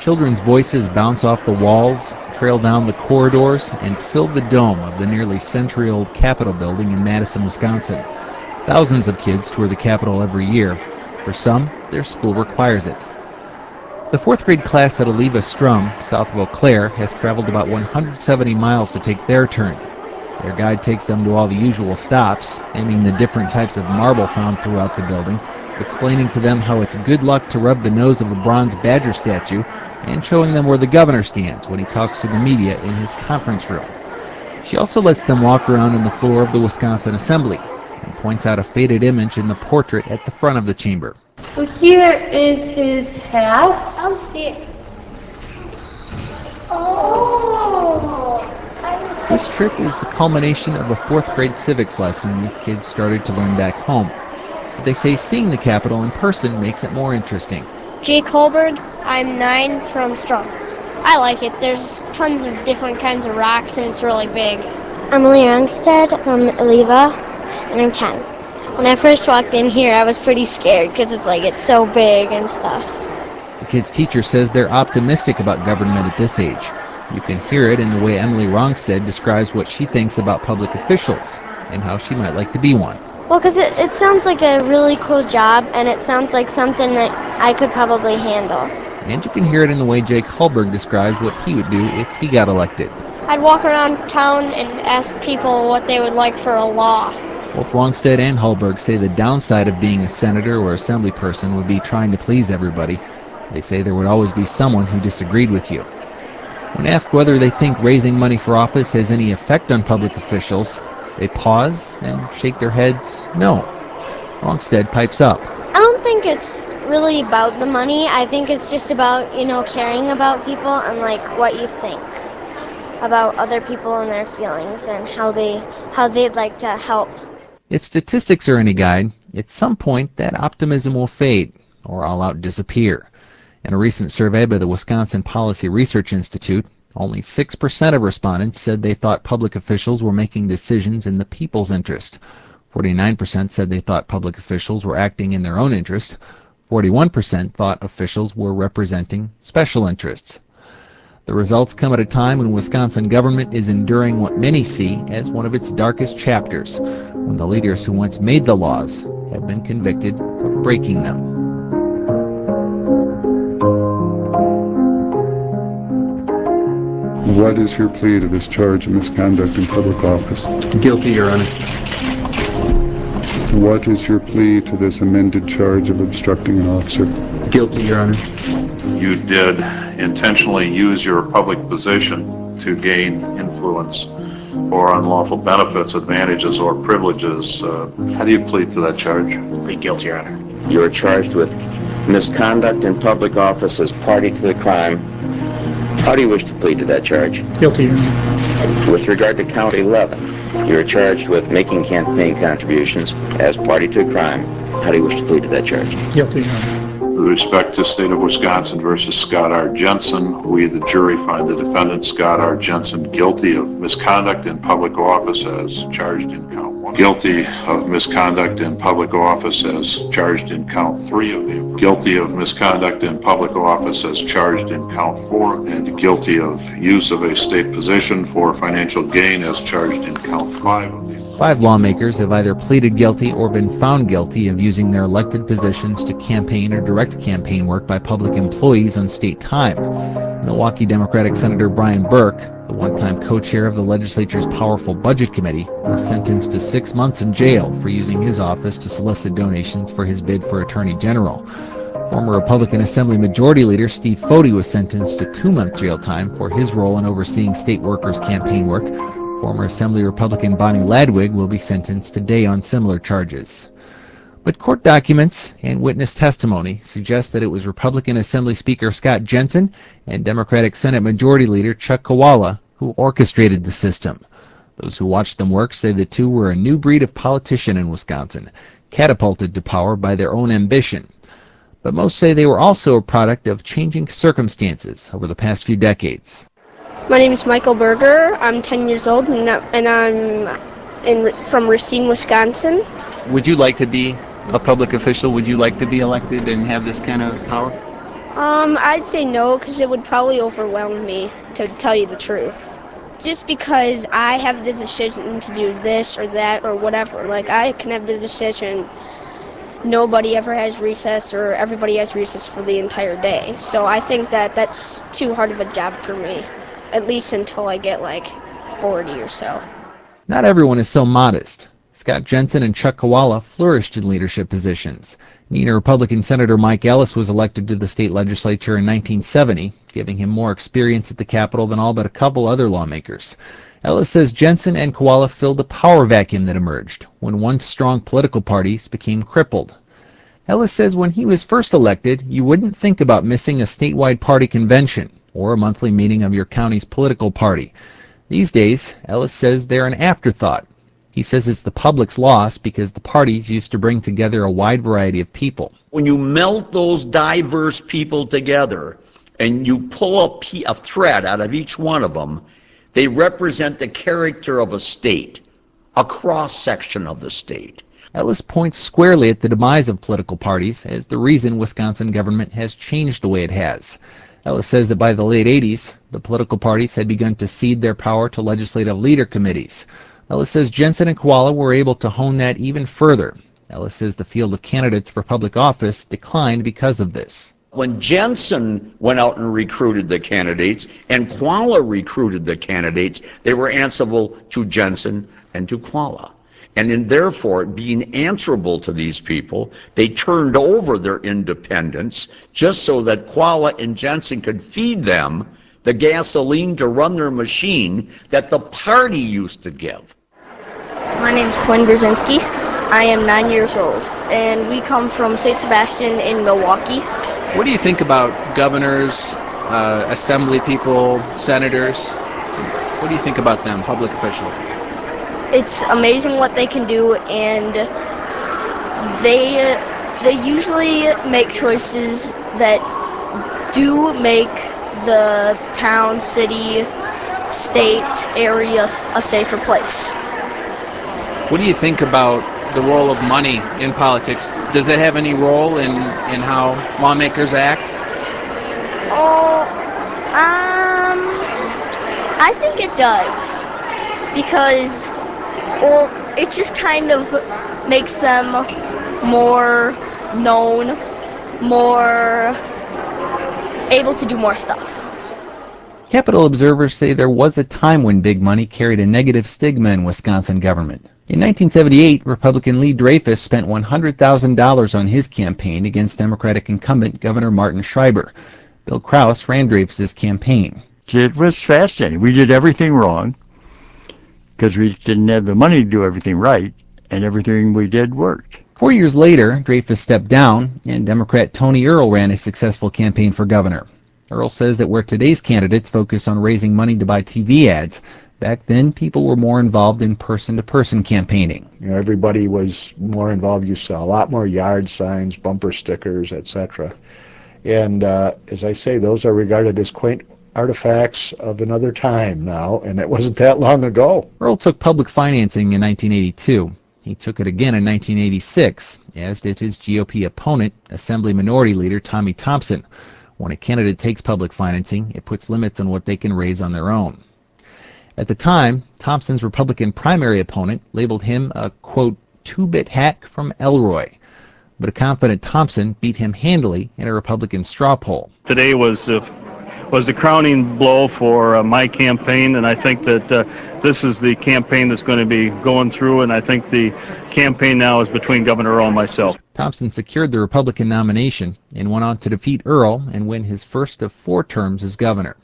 Children's voices bounce off the walls, trail down the corridors, and fill the dome of the nearly century-old Capitol building in Madison, Wisconsin. Thousands of kids tour the Capitol every year. For some, their school requires it. The fourth grade class at Oliva Strum, south of Eau Claire, has traveled about 170 miles to take their turn. Their guide takes them to all the usual stops, naming the different types of marble found throughout the building, explaining to them how it's good luck to rub the nose of a bronze badger statue, and showing them where the governor stands when he talks to the media in his conference room. She also lets them walk around on the floor of the Wisconsin Assembly and points out a faded image in the portrait at the front of the chamber. So here is his hat. I'll see it. Oh! This trip is the culmination of a fourth grade civics lesson these kids started to learn back home. But they say seeing the Capitol in person makes it more interesting. Jake Holberg, I'm 9 from Strum. I like it. There's tons of different kinds of rocks and it's really big. Emily Armstead from Oliva, and I'm 10. When I first walked in here, I was pretty scared because it's so big and stuff. The kid's teacher says they're optimistic about government at this age. You can hear it in the way Emily Rongstead describes what she thinks about public officials and how she might like to be one. Well, because it sounds like a really cool job, and it sounds like something that I could probably handle. And you can hear it in the way Jake Holberg describes what he would do if he got elected. I'd walk around town and ask people what they would like for a law. Both Rongstead and Holberg say the downside of being a senator or assembly person would be trying to please everybody. They say there would always be someone who disagreed with you. When asked whether they think raising money for office has any effect on public officials, they pause and shake their heads no. Rongstead pipes up. I don't think it's really about the money. I think it's just about, caring about people and what you think about other people and their feelings and how they'd like to help. If statistics are any guide, at some point that optimism will fade or all out disappear. In a recent survey by the Wisconsin Policy Research Institute, only 6% of respondents said they thought public officials were making decisions in the people's interest. 49% said they thought public officials were acting in their own interest. 41% thought officials were representing special interests. The results come at a time when Wisconsin government is enduring what many see as one of its darkest chapters, when the leaders who once made the laws have been convicted of breaking them. What is your plea to this charge of misconduct in public office? Guilty, Your Honor. What is your plea to this amended charge of obstructing an officer? Guilty, Your Honor. You did intentionally use your public position to gain influence or unlawful benefits, advantages, or privileges. How do you plead to that charge? Plead guilty, Your Honor. You are charged with misconduct in public office as party to the crime. How do you wish to plead to that charge? Guilty, Your Honor. With regard to count 11, you are charged with making campaign contributions as party to a crime. How do you wish to plead to that charge? Guilty, Your Honor. With respect to State of Wisconsin versus Scott R. Jensen, we, the jury, find the defendant, Scott R. Jensen, guilty of misconduct in public office as charged in count 1. Guilty of misconduct in public office as charged in count 3 of the. Guilty of misconduct in public office as charged in count 4. And guilty of use of a state position for financial gain as charged in count 5 of the. 5 lawmakers have either pleaded guilty or been found guilty of using their elected positions to campaign or direct campaign work by public employees on state time. Milwaukee Democratic Senator Brian Burke, the one-time co-chair of the legislature's powerful Budget Committee, was sentenced to 6 months in jail for using his office to solicit donations for his bid for Attorney General. Former Republican Assembly Majority Leader Steve Foti was sentenced to 2-month jail time for his role in overseeing state workers' campaign work. Former Assembly Republican Bonnie Ladwig will be sentenced today on similar charges. But court documents and witness testimony suggest that it was Republican Assembly Speaker Scott Jensen and Democratic Senate Majority Leader Chuck Kowala who orchestrated the system. Those who watched them work say the two were a new breed of politician in Wisconsin, catapulted to power by their own ambition. But most say they were also a product of changing circumstances over the past few decades. My name is Michael Berger. I'm 10 years old, and I'm from Racine, Wisconsin. Would you like to be a public official? Would you like to be elected and have this kind of power? I'd say no, because it would probably overwhelm me, to tell you the truth. Just because I have the decision to do this or that or whatever. Like, I can have the decision, nobody ever has recess or everybody has recess for the entire day. So I think that that's too hard of a job for me, at least until I get like 40 or so. Not everyone is so modest. Scott Jensen and Chuck Kowala flourished in leadership positions. Neenah Republican Senator Mike Ellis was elected to the state legislature in 1970, giving him more experience at the Capitol than all but a couple other lawmakers. Ellis says Jensen and Kowala filled the power vacuum that emerged when once strong political parties became crippled. Ellis says when he was first elected, you wouldn't think about missing a statewide party convention or a monthly meeting of your county's political party. These days, Ellis says they're an afterthought. He says it's the public's loss because the parties used to bring together a wide variety of people. When you melt those diverse people together and you pull a thread out of each one of them, they represent the character of a state, a cross-section of the state. Ellis points squarely at the demise of political parties as the reason Wisconsin government has changed the way it has. Ellis says that by the late 80s, the political parties had begun to cede their power to legislative leader committees. Ellis says Jensen and Kowala were able to hone that even further. Ellis says the field of candidates for public office declined because of this. When Jensen went out and recruited the candidates and Kowala recruited the candidates, they were answerable to Jensen and to Kowala. And in therefore being answerable to these people, they turned over their independence just so that Kowala and Jensen could feed them the gasoline to run their machine that the party used to give. My name's Quinn Brzezinski. I am 9 years old, and we come from St. Sebastian in Milwaukee. What do you think about governors, assembly people, senators? What do you think about them, public officials? It's amazing what they can do, and they usually make choices that do make the town, city, state, area a safer place. What do you think about the role of money in politics? Does it have any role in how lawmakers act? I think it does, because it just kind of makes them more known, more able to do more stuff. Capitol observers say there was a time when big money carried a negative stigma in Wisconsin government. In 1978, Republican Lee Dreyfus spent $100,000 on his campaign against Democratic incumbent Governor Martin Schreiber. Bill Krause ran Dreyfus's campaign. It was fascinating. We did everything wrong because we didn't have the money to do everything right, and everything we did worked. 4 years later, Dreyfus stepped down, and Democrat Tony Earl ran a successful campaign for governor. Earl says that where today's candidates focus on raising money to buy TV ads, back then people were more involved in person-to-person campaigning. You know, everybody was more involved. You saw a lot more yard signs, bumper stickers, etc. And as I say, those are regarded as quaint artifacts of another time now, and it wasn't that long ago. Earl took public financing in 1982. He took it again in 1986, as did his GOP opponent, Assembly Minority Leader Tommy Thompson. When a candidate takes public financing, it puts limits on what they can raise on their own. At the time, Thompson's Republican primary opponent labeled him a, quote, two-bit hack from Elroy. But a confident Thompson beat him handily in a Republican straw poll. Today was the crowning blow for my campaign, and I think that this is the campaign that's going to be going through, and I think the campaign now is between Governor Earl and myself. Thompson secured the Republican nomination and went on to defeat Earl and win his first of 4 terms as governor.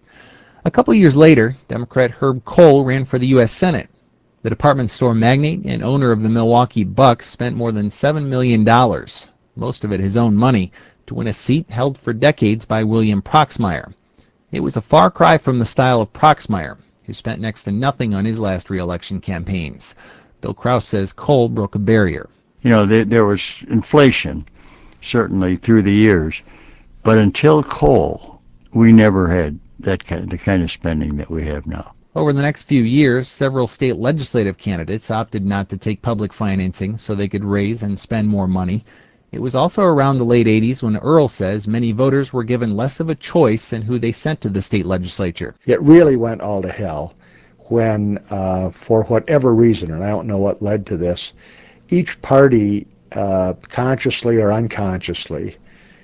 A couple years later, Democrat Herb Kohl ran for the U.S. Senate. The department store magnate and owner of the Milwaukee Bucks spent more than $7 million, most of it his own money, to win a seat held for decades by William Proxmire. It was a far cry from the style of Proxmire, who spent next to nothing on his last re-election campaigns. Bill Krause says Kohl broke a barrier. You know, there was inflation, certainly, through the years. But until Kohl, we never had the kind of spending that we have now. Over the next few years, several state legislative candidates opted not to take public financing so they could raise and spend more money. It was also around the late 80s when Earl says many voters were given less of a choice in who they sent to the state legislature. It really went all to hell when, for whatever reason, and I don't know what led to this, each party, consciously or unconsciously,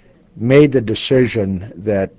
made the decision that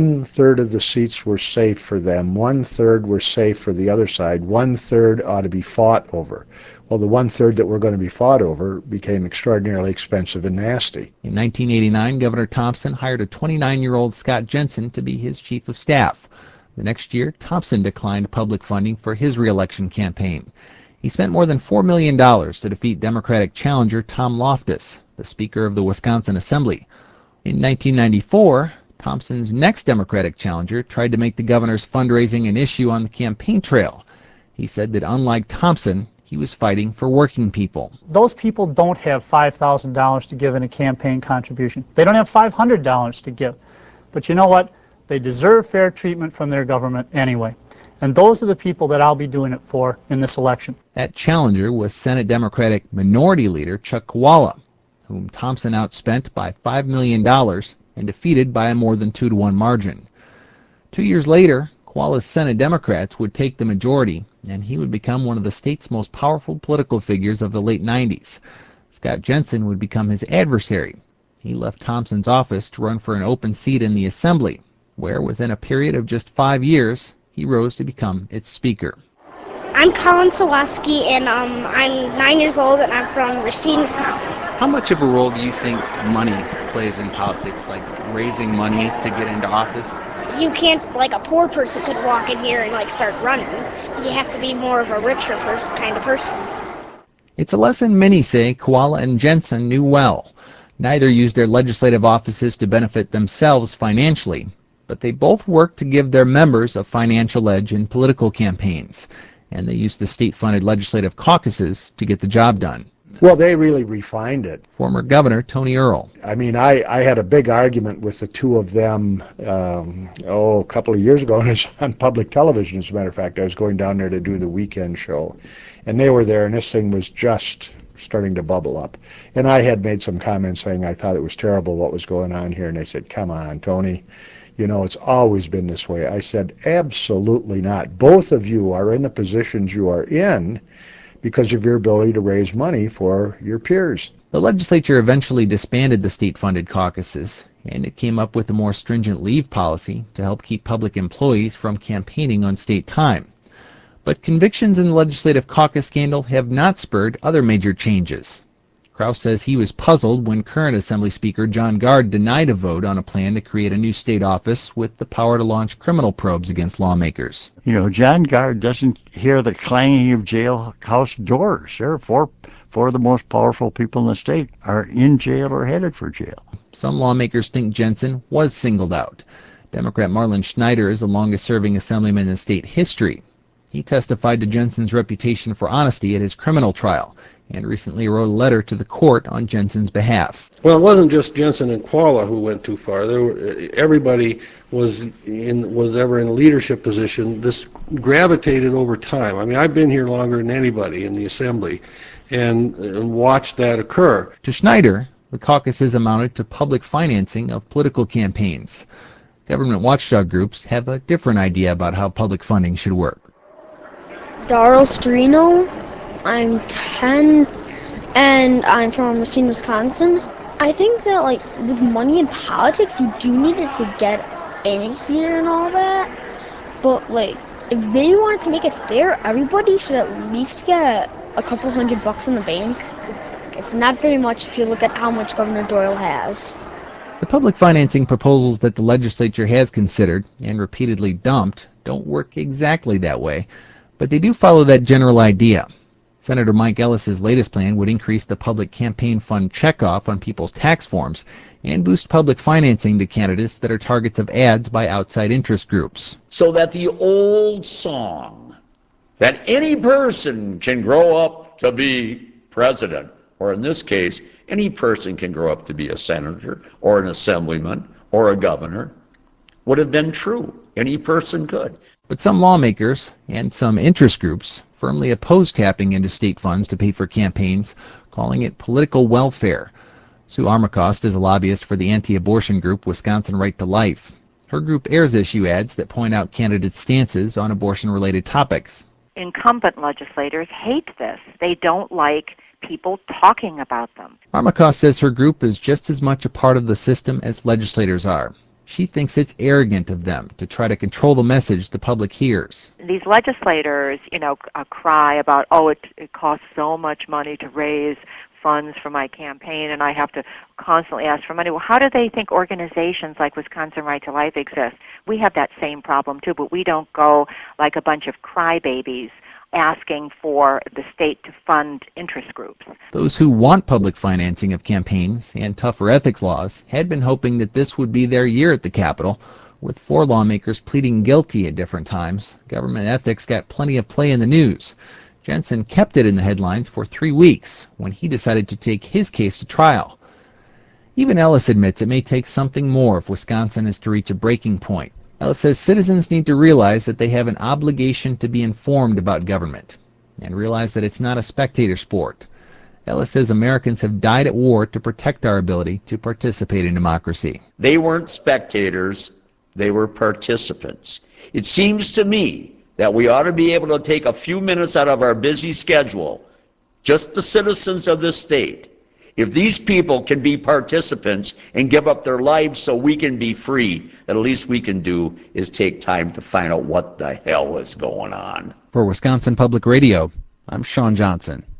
1/3 of the seats were safe for them, 1/3 were safe for the other side, 1/3 ought to be fought over. Well, the 1/3 that were going to be fought over became extraordinarily expensive and nasty. In 1989, Governor Thompson hired a 29-year-old Scott Jensen to be his chief of staff. The next year, Thompson declined public funding for his re-election campaign. He spent more than $4 million to defeat Democratic challenger Tom Loftus, the Speaker of the Wisconsin Assembly. In 1994, Thompson's next Democratic challenger tried to make the governor's fundraising an issue on the campaign trail. He said that unlike Thompson, he was fighting for working people. Those people don't have $5,000 to give in a campaign contribution. They don't have $500 to give. But you know what? They deserve fair treatment from their government anyway. And those are the people that I'll be doing it for in this election. That challenger was Senate Democratic Minority Leader Chuck Chvala, whom Thompson outspent by $5 million and defeated by a more than 2-to-1 margin. 2 years later, Chwala's Senate Democrats would take the majority, and he would become one of the state's most powerful political figures of the late 90s. Scott Jensen would become his adversary. He left Thompson's office to run for an open seat in the Assembly, where within a period of just 5 years, he rose to become its Speaker. I'm Colin Sawaski, and I'm 9 years old, and I'm from Racine, Wisconsin. How much of a role do you think money plays in politics, like raising money to get into office? You can't, like a poor person could walk in here and like start running. You have to be more of a richer kind of person. It's a lesson many say Chwala and Jensen knew well. Neither used their legislative offices to benefit themselves financially, but they both worked to give their members a financial edge in political campaigns, and they used the state-funded legislative caucuses to get the job done. Well, they really refined it. Former Governor Tony Earl. I mean, I had a big argument with the two of them, a couple of years ago, and it's on public television, as a matter of fact. I was going down there to do the weekend show, and they were there, and this thing was just starting to bubble up. And I had made some comments saying I thought it was terrible what was going on here, and they said, come on, Tony, you know, it's always been this way. I said, absolutely not. Both of you are in the positions you are in because of your ability to raise money for your peers. The legislature eventually disbanded the state-funded caucuses, and it came up with a more stringent leave policy to help keep public employees from campaigning on state time. But convictions in the legislative caucus scandal have not spurred other major changes. Kraus says he was puzzled when current Assembly Speaker John Gard denied a vote on a plan to create a new state office with the power to launch criminal probes against lawmakers. You know, John Gard doesn't hear the clanging of jailhouse doors. There are four of the most powerful people in the state are in jail or headed for jail. Some lawmakers think Jensen was singled out. Democrat Marlin Schneider is the longest-serving assemblyman in state history. He testified to Jensen's reputation for honesty at his criminal trial, and recently wrote a letter to the court on Jensen's behalf. Well, it wasn't just Jensen and Chwala who went too far. Everybody was ever in a leadership position. This gravitated over time. I mean, I've been here longer than anybody in the Assembly and watched that occur. To Schneider, the caucuses amounted to public financing of political campaigns. Government watchdog groups have a different idea about how public funding should work. Darryl Storino. I'm 10, and I'm from Racine, Wisconsin. I think that, like, with money in politics, you do need it to get in here and all that. But, like, if they wanted to make it fair, everybody should at least get a couple $100 in the bank. It's not very much if you look at how much Governor Doyle has. The public financing proposals that the legislature has considered and repeatedly dumped don't work exactly that way, but they do follow that general idea. Senator Mike Ellis's latest plan would increase the public campaign fund checkoff on people's tax forms and boost public financing to candidates that are targets of ads by outside interest groups. So that the old song that any person can grow up to be president, or in this case, any person can grow up to be a senator or an assemblyman or a governor, would have been true. Any person could. But some lawmakers and some interest groups firmly oppose tapping into state funds to pay for campaigns, calling it political welfare. Sue Armacost is a lobbyist for the anti-abortion group Wisconsin Right to Life. Her group airs issue ads that point out candidates' stances on abortion-related topics. Incumbent legislators hate this. They don't like people talking about them. Armacost says her group is just as much a part of the system as legislators are. She thinks it's arrogant of them to try to control the message the public hears. These legislators, cry about, it costs so much money to raise funds for my campaign, and I have to constantly ask for money. Well, how do they think organizations like Wisconsin Right to Life exist? We have that same problem, too, but we don't go like a bunch of crybabies asking for the state to fund interest groups. Those who want public financing of campaigns and tougher ethics laws had been hoping that this would be their year at the Capitol. With 4 lawmakers pleading guilty at different times, government ethics got plenty of play in the news. Jensen kept it in the headlines for 3 weeks when he decided to take his case to trial. Even Ellis admits it may take something more if Wisconsin is to reach a breaking point. Ellis says citizens need to realize that they have an obligation to be informed about government and realize that it's not a spectator sport. Ellis says Americans have died at war to protect our ability to participate in democracy. They weren't spectators, they were participants. It seems to me that we ought to be able to take a few minutes out of our busy schedule, just the citizens of this state. If these people can be participants and give up their lives so we can be free, the least we can do is take time to find out what the hell is going on. For Wisconsin Public Radio, I'm Sean Johnson.